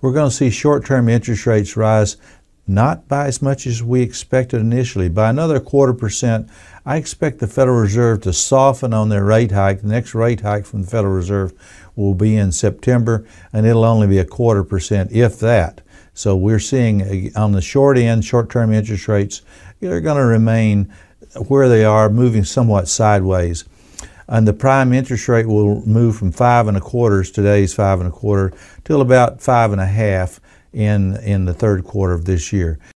we're going to see short-term interest rates rise not by as much as we expected initially, by another 0.25%. I expect the Federal Reserve to soften on their rate hike. The next rate hike from the Federal Reserve will be in September, and it'll only be 0.25%, if that. So we're seeing on the short end, short-term interest rates, they're going to remain where they are, moving somewhat sideways. And the prime interest rate will move from 5.25, today's 5.25, till about 5.5 in the third quarter of this year.